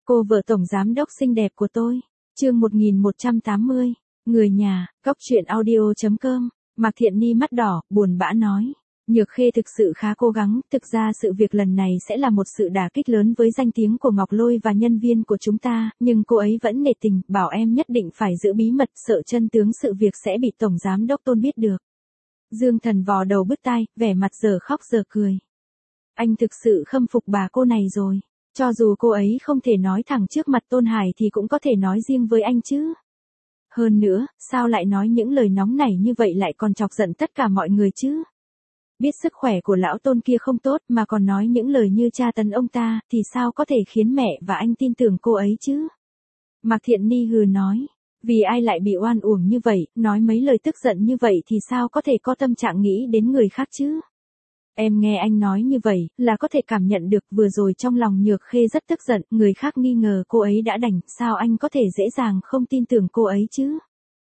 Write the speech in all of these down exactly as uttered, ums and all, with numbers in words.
Cô vợ tổng giám đốc xinh đẹp của tôi. Chương một nghìn một trăm tám mươi. Người nhà, cóc truyện audio chấm com. Mạc Thiện Ni mắt đỏ, buồn bã nói. Nhược Khê thực sự khá cố gắng, thực ra sự việc lần này sẽ là một sự đả kích lớn với danh tiếng của Ngọc Lôi và nhân viên của chúng ta, nhưng cô ấy vẫn nể tình, bảo em nhất định phải giữ bí mật, sợ chân tướng sự việc sẽ bị tổng giám đốc Tôn biết được. Dương Thần vò đầu bứt tai, vẻ mặt giờ khóc giờ cười. Anh thực sự khâm phục bà cô này rồi. Cho dù cô ấy không thể nói thẳng trước mặt Tôn Hải thì cũng có thể nói riêng với anh chứ. Hơn nữa, sao lại nói những lời nóng nảy như vậy lại còn chọc giận tất cả mọi người chứ? Biết sức khỏe của lão Tôn kia không tốt mà còn nói những lời như tra tấn ông ta thì sao có thể khiến mẹ và anh tin tưởng cô ấy chứ? Mạc Thiện Ni hừ nói. Vì ai lại bị oan uổng như vậy, nói mấy lời tức giận như vậy thì sao có thể có tâm trạng nghĩ đến người khác chứ? Em nghe anh nói như vậy, là có thể cảm nhận được vừa rồi trong lòng Nhược Khê rất tức giận, người khác nghi ngờ cô ấy đã đành, sao anh có thể dễ dàng không tin tưởng cô ấy chứ?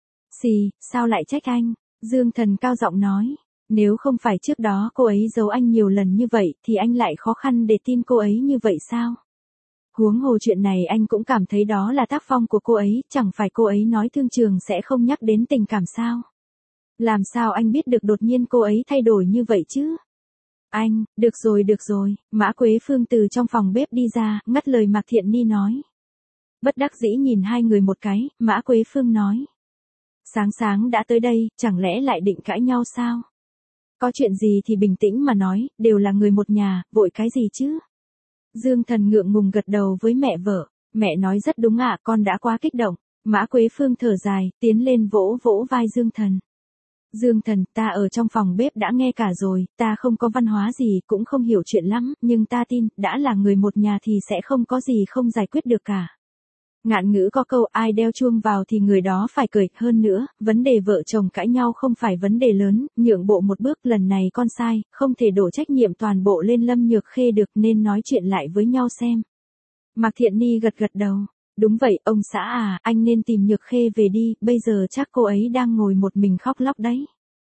Xì, sao lại trách anh? Dương Thần cao giọng nói, nếu không phải trước đó cô ấy giấu anh nhiều lần như vậy, thì anh lại khó khăn để tin cô ấy như vậy sao? Huống hồ chuyện này anh cũng cảm thấy đó là tác phong của cô ấy, chẳng phải cô ấy nói thương trường sẽ không nhắc đến tình cảm sao? Làm sao anh biết được đột nhiên cô ấy thay đổi như vậy chứ? Anh, được rồi được rồi, Mã Quế Phương từ trong phòng bếp đi ra, ngắt lời Mạc Thiện Ni nói. Bất đắc dĩ nhìn hai người một cái, Mã Quế Phương nói. Sáng sáng đã tới đây, chẳng lẽ lại định cãi nhau sao? Có chuyện gì thì bình tĩnh mà nói, đều là người một nhà, vội cái gì chứ? Dương Thần ngượng ngùng gật đầu với mẹ vợ, mẹ nói rất đúng ạ, con đã quá kích động. Mã Quế Phương thở dài, tiến lên vỗ vỗ vai Dương Thần. Dương Thần, ta ở trong phòng bếp đã nghe cả rồi, ta không có văn hóa gì, cũng không hiểu chuyện lắm, nhưng ta tin, đã là người một nhà thì sẽ không có gì không giải quyết được cả. Ngạn ngữ có câu ai đeo chuông vào thì người đó phải cười, hơn nữa, vấn đề vợ chồng cãi nhau không phải vấn đề lớn, nhượng bộ một bước, lần này con sai, không thể đổ trách nhiệm toàn bộ lên Lâm Nhược Khê được, nên nói chuyện lại với nhau xem. Mạc Thiện Ni gật gật đầu. Đúng vậy, ông xã à, anh nên tìm Nhược Khê về đi, bây giờ chắc cô ấy đang ngồi một mình khóc lóc đấy.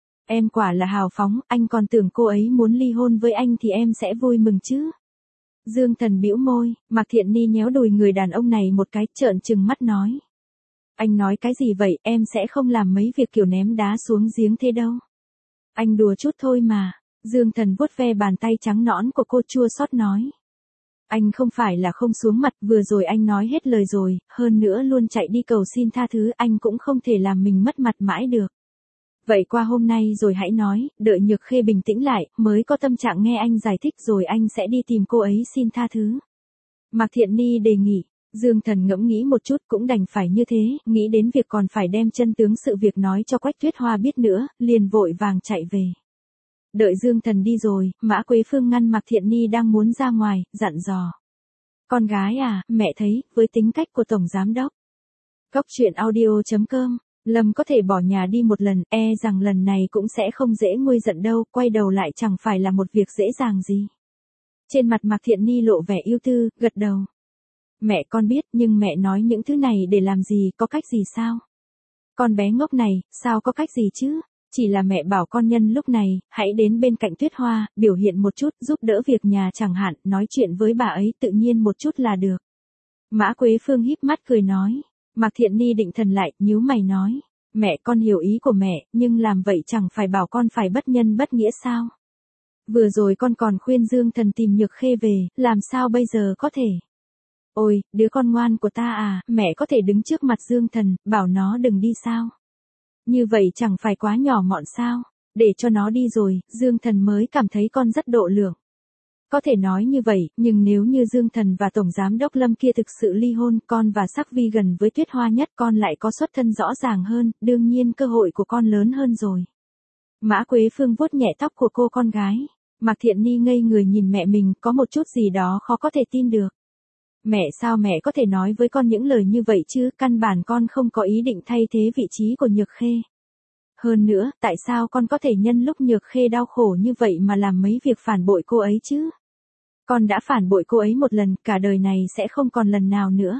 Em quả là hào phóng, anh còn tưởng cô ấy muốn ly hôn với anh thì em sẽ vui mừng chứ. Dương Thần bĩu môi, Mạc Thiện Ni nhéo đùi người đàn ông này một cái, trợn trừng mắt nói. Anh nói cái gì vậy, em sẽ không làm mấy việc kiểu ném đá xuống giếng thế đâu. Anh đùa chút thôi mà. Dương Thần vuốt ve bàn tay trắng nõn của cô chua xót nói. Anh không phải là không xuống mặt, vừa rồi anh nói hết lời rồi, hơn nữa luôn chạy đi cầu xin tha thứ, anh cũng không thể làm mình mất mặt mãi được. Vậy qua hôm nay rồi hãy nói, đợi Nhược Khê bình tĩnh lại, mới có tâm trạng nghe anh giải thích rồi anh sẽ đi tìm cô ấy xin tha thứ. Mạc Thiện Ni đề nghị, Dương Thần ngẫm nghĩ một chút cũng đành phải như thế, nghĩ đến việc còn phải đem chân tướng sự việc nói cho Quách Tuyết Hoa biết nữa, liền vội vàng chạy về. Đợi Dương Thần đi rồi, Mã Quế Phương ngăn Mạc Thiện Ni đang muốn ra ngoài, dặn dò. Con gái à, mẹ thấy, với tính cách của Tổng Giám Đốc. Cóc truyện audio chấm com, Lâm có thể bỏ nhà đi một lần, e rằng lần này cũng sẽ không dễ nguôi giận đâu, quay đầu lại chẳng phải là một việc dễ dàng gì. Trên mặt Mạc Thiện Ni lộ vẻ ưu tư, gật đầu. Mẹ con biết, nhưng mẹ nói những thứ này để làm gì, có cách gì sao? Con bé ngốc này, sao có cách gì chứ? Chỉ là mẹ bảo con nhân lúc này, hãy đến bên cạnh Tuyết Hoa, biểu hiện một chút, giúp đỡ việc nhà chẳng hạn, nói chuyện với bà ấy tự nhiên một chút là được. Mã Quế Phương híp mắt cười nói. Mạc Thiện Ni định thần lại, nhíu mày nói. Mẹ con hiểu ý của mẹ, nhưng làm vậy chẳng phải bảo con phải bất nhân bất nghĩa sao? Vừa rồi con còn khuyên Dương Thần tìm Nhược Khê về, làm sao bây giờ có thể? Ôi, đứa con ngoan của ta à, mẹ có thể đứng trước mặt Dương Thần, bảo nó đừng đi sao? Như vậy chẳng phải quá nhỏ mọn sao? Để cho nó đi rồi, Dương Thần mới cảm thấy con rất độ lượng. Có thể nói như vậy, nhưng nếu như Dương Thần và Tổng Giám Đốc Lâm kia thực sự ly hôn, con và Sắc Vi gần với Tuyết Hoa nhất, con lại có xuất thân rõ ràng hơn, đương nhiên cơ hội của con lớn hơn rồi. Mã Quế Phương vuốt nhẹ tóc của cô con gái. Mạc Thiện Ni ngây người nhìn mẹ mình, có một chút gì đó khó có thể tin được. Mẹ sao mẹ có thể nói với con những lời như vậy chứ, căn bản con không có ý định thay thế vị trí của Nhược Khê. Hơn nữa, tại sao con có thể nhân lúc Nhược Khê đau khổ như vậy mà làm mấy việc phản bội cô ấy chứ? Con đã phản bội cô ấy một lần, cả đời này sẽ không còn lần nào nữa.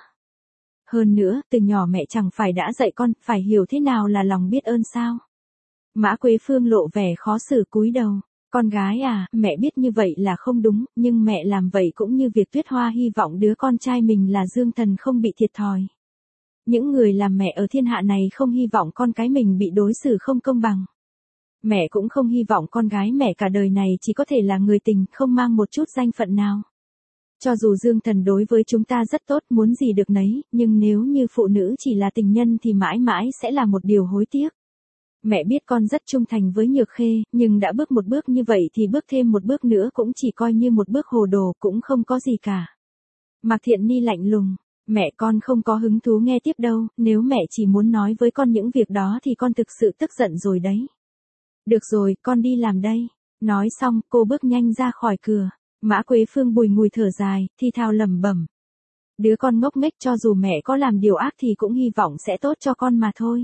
Hơn nữa, từ nhỏ mẹ chẳng phải đã dạy con, phải hiểu thế nào là lòng biết ơn sao? Mã Quế Phương lộ vẻ khó xử cúi đầu. Con gái à, mẹ biết như vậy là không đúng, nhưng mẹ làm vậy cũng như việc Tuyết Hoa hy vọng đứa con trai mình là Dương Thần không bị thiệt thòi. Những người làm mẹ ở thiên hạ này không hy vọng con cái mình bị đối xử không công bằng. Mẹ cũng không hy vọng con gái mẹ cả đời này chỉ có thể là người tình, không mang một chút danh phận nào. Cho dù Dương Thần đối với chúng ta rất tốt, muốn gì được nấy, nhưng nếu như phụ nữ chỉ là tình nhân thì mãi mãi sẽ là một điều hối tiếc. Mẹ biết con rất trung thành với Nhược Khê, nhưng đã bước một bước như vậy thì bước thêm một bước nữa cũng chỉ coi như một bước hồ đồ, cũng không có gì cả. Mạc Thiện Ni lạnh lùng, mẹ con không có hứng thú nghe tiếp đâu, nếu mẹ chỉ muốn nói với con những việc đó thì con thực sự tức giận rồi đấy. Được rồi, con đi làm đây. Nói xong, cô bước nhanh ra khỏi cửa. Mã Quế Phương bùi ngùi thở dài, thi thào lẩm bẩm. Đứa con ngốc nghếch cho dù mẹ có làm điều ác thì cũng hy vọng sẽ tốt cho con mà thôi.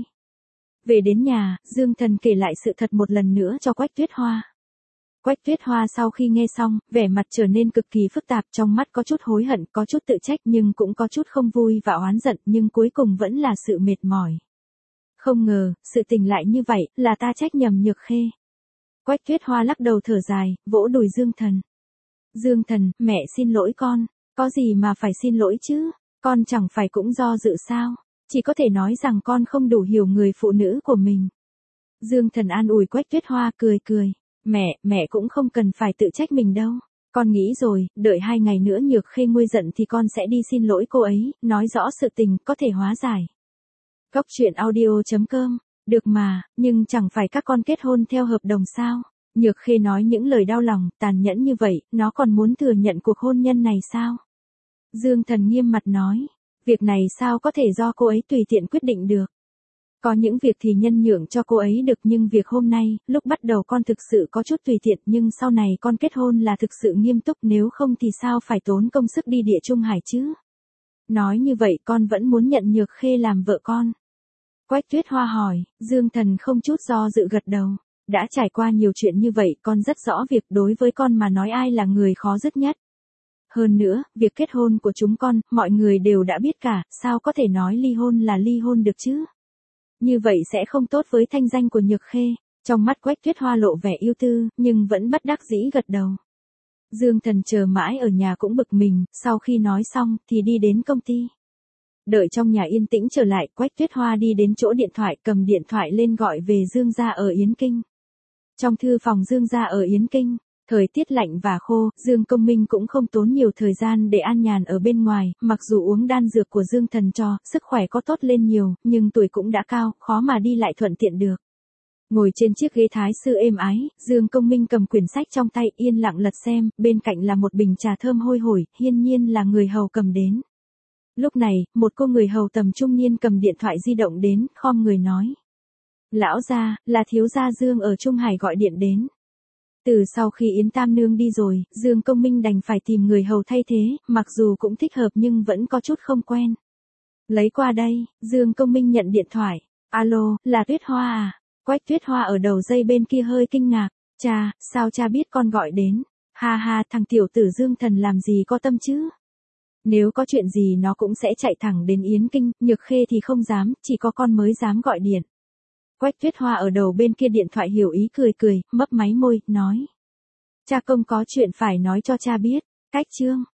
Về đến nhà, Dương Thần kể lại sự thật một lần nữa cho Quách Tuyết Hoa. Quách Tuyết Hoa sau khi nghe xong, vẻ mặt trở nên cực kỳ phức tạp, trong mắt có chút hối hận, có chút tự trách nhưng cũng có chút không vui và oán giận, nhưng cuối cùng vẫn là sự mệt mỏi. Không ngờ, sự tình lại như vậy, là ta trách nhầm Nhược Khê. Quách Tuyết Hoa lắc đầu thở dài, vỗ đùi Dương Thần. Dương Thần, mẹ xin lỗi con, có gì mà phải xin lỗi chứ, con chẳng phải cũng do dự sao, chỉ có thể nói rằng con không đủ hiểu người phụ nữ của mình. Dương Thần an ủi Quách Tuyết Hoa, cười cười, mẹ, mẹ cũng không cần phải tự trách mình đâu, con nghĩ rồi, đợi hai ngày nữa Nhược Khê nguôi giận thì con sẽ đi xin lỗi cô ấy, nói rõ sự tình, có thể hóa giải. Góc truyện audio chấm com, được mà, nhưng chẳng phải các con kết hôn theo hợp đồng sao? Nhược Khê nói những lời đau lòng, tàn nhẫn như vậy, nó còn muốn thừa nhận cuộc hôn nhân này sao? Dương Thần nghiêm mặt nói, việc này sao có thể do cô ấy tùy tiện quyết định được? Có những việc thì nhân nhượng cho cô ấy được, nhưng việc hôm nay, lúc bắt đầu con thực sự có chút tùy tiện, nhưng sau này con kết hôn là thực sự nghiêm túc, nếu không thì sao phải tốn công sức đi Địa Trung Hải chứ? Nói như vậy con vẫn muốn nhận Nhược Khê làm vợ con? Quách Tuyết Hoa hỏi, Dương Thần không chút do dự gật đầu. Đã trải qua nhiều chuyện như vậy, con rất rõ việc đối với con mà nói ai là người khó dứt nhất. Hơn nữa, việc kết hôn của chúng con, mọi người đều đã biết cả, sao có thể nói ly hôn là ly hôn được chứ? Như vậy sẽ không tốt với thanh danh của Nhược Khê. Trong mắt Quách Tuyết Hoa lộ vẻ ưu tư, nhưng vẫn bất đắc dĩ gật đầu. Dương Thần chờ mãi ở nhà cũng bực mình, sau khi nói xong, thì đi đến công ty. Đợi trong nhà yên tĩnh trở lại, Quách Tuyết Hoa đi đến chỗ điện thoại, cầm điện thoại lên gọi về Dương gia ở Yến Kinh. Trong thư phòng Dương gia ở Yến Kinh, thời tiết lạnh và khô, Dương Công Minh cũng không tốn nhiều thời gian để an nhàn ở bên ngoài, mặc dù uống đan dược của Dương Thần cho, sức khỏe có tốt lên nhiều, nhưng tuổi cũng đã cao, khó mà đi lại thuận tiện được. Ngồi trên chiếc ghế thái sư êm ái, Dương Công Minh cầm quyển sách trong tay, yên lặng lật xem, bên cạnh là một bình trà thơm hôi hổi, hiển nhiên là người hầu cầm đến. Lúc này, một cô người hầu tầm trung niên cầm điện thoại di động đến, khom người nói. Lão gia, là thiếu gia Dương ở Trung Hải gọi điện đến. Từ sau khi Yến Tam Nương đi rồi, Dương Công Minh đành phải tìm người hầu thay thế, mặc dù cũng thích hợp nhưng vẫn có chút không quen. Lấy qua đây, Dương Công Minh nhận điện thoại. Alo, là Tuyết Hoa à? Quách Tuyết Hoa ở đầu dây bên kia hơi kinh ngạc. Cha, sao cha biết con gọi đến? Ha ha, thằng tiểu tử Dương Thần làm gì có tâm chứ? Nếu có chuyện gì nó cũng sẽ chạy thẳng đến Yến Kinh, Nhược Khê thì không dám, chỉ có con mới dám gọi điện. Quách Tuyết Hoa ở đầu bên kia điện thoại hiểu ý cười cười, mấp máy môi, nói. Cha công có chuyện phải nói cho cha biết. Cách chương.